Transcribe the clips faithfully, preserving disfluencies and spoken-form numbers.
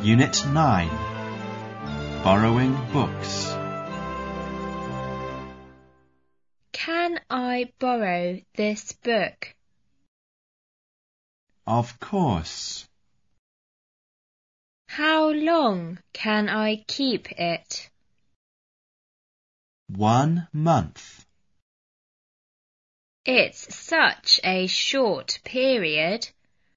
Unit nine. Borrowing books. Can I borrow this book? Of course. How long can I keep it? One month. It's such a short period.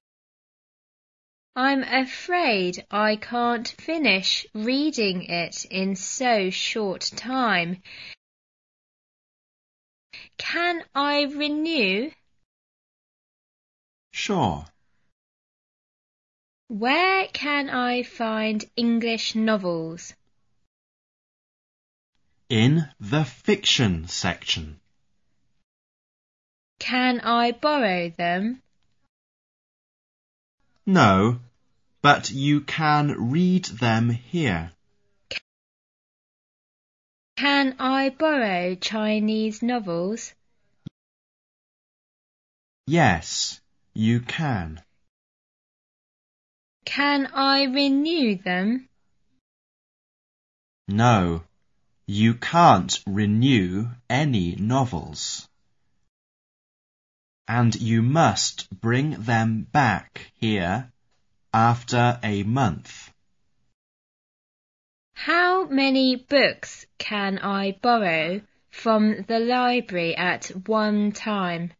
I'm afraid I can't finish reading it in so short time. Can I renew? Sure. Where can I find English novels? In the fiction section. Can I borrow them? No, but you can read them here. Can I borrow Chinese novels? Yes, you can. Can I renew them? No, you can't renew any novels. And you must bring them back here after a month. How many books can I borrow from the library at one time?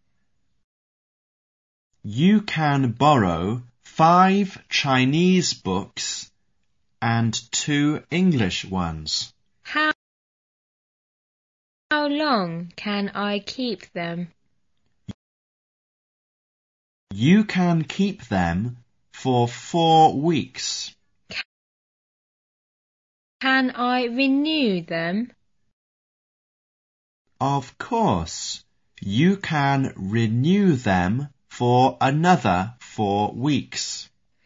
You can borrow five Chinese books and two English ones. How, how long can I keep them? You can keep them for four weeks. Can I renew them? Of course, you can renew them for another four weeks.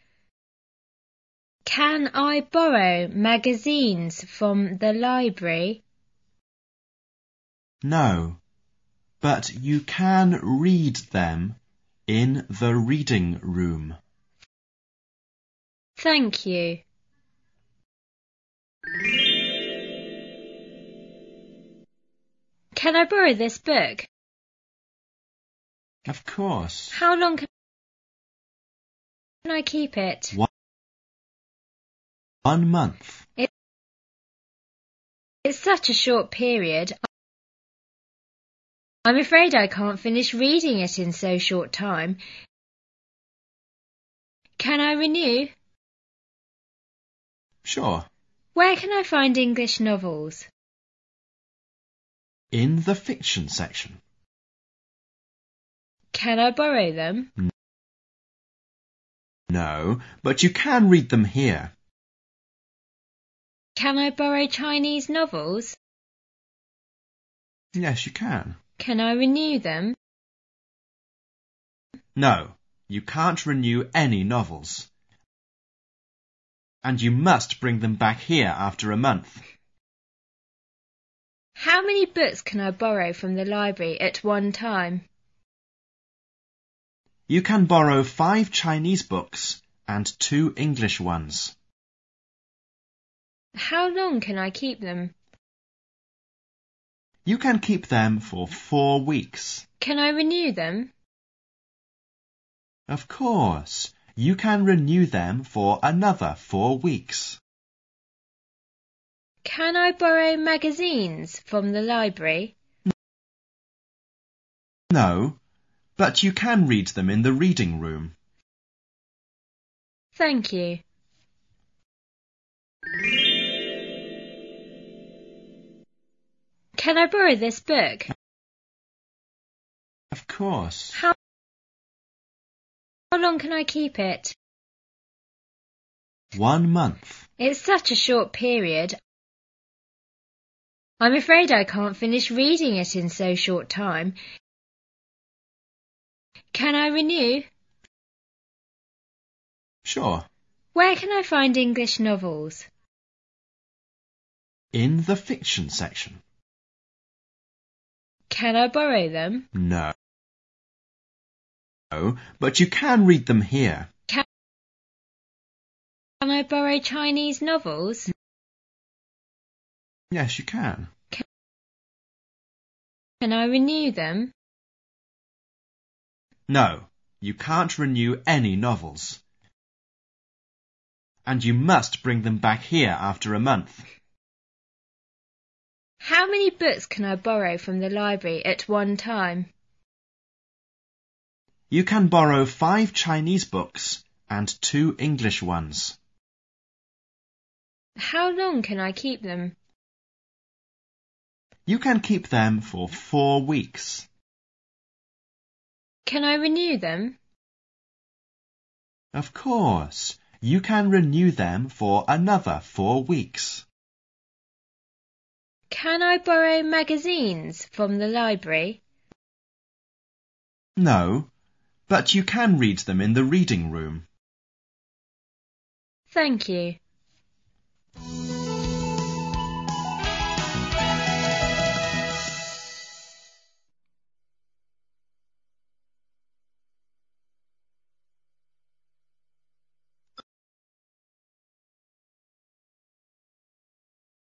Can I borrow magazines from the library? No, but you can read them in the reading room. Thank you. Can I borrow this book? Of course. How long can I keep it? One, one month. It, it's such a short period. I'm afraid I can't finish reading it in so short time. Can I renew? Sure. Where can I find English novels? In the fiction section. Can I borrow them? No, but you can read them here. Can I borrow Chinese novels? Yes, you can. Can I renew them? No, you can't renew any novels. And you must bring them back here after a month. How many books can I borrow from the library at one time? You can borrow five Chinese books and two English ones. How long can I keep them? You can keep them for four weeks. Can I renew them? Of course, you can renew them for another four weeks. Can I borrow magazines from the library? No, but you can read them in the reading room. Thank you. Can I borrow this book? Of course. How, how long can I keep it? One month. It's such a short period. I'm afraid I can't finish reading it in so short time. Can I renew? Sure. Where can I find English novels? In the fiction section. Can I borrow them? No. No, but you can read them here. Can I borrow Chinese novels? Yes, you can. Can I renew them? No, you can't renew any novels. And you must bring them back here after a month. How many books can I borrow from the library at one time? You can borrow five Chinese books and two English ones. How long can I keep them? You can keep them for four weeks. Can I renew them? Of course, you can renew them for another four weeks. Can I borrow magazines from the library? No, but you can read them in the reading room. Thank you.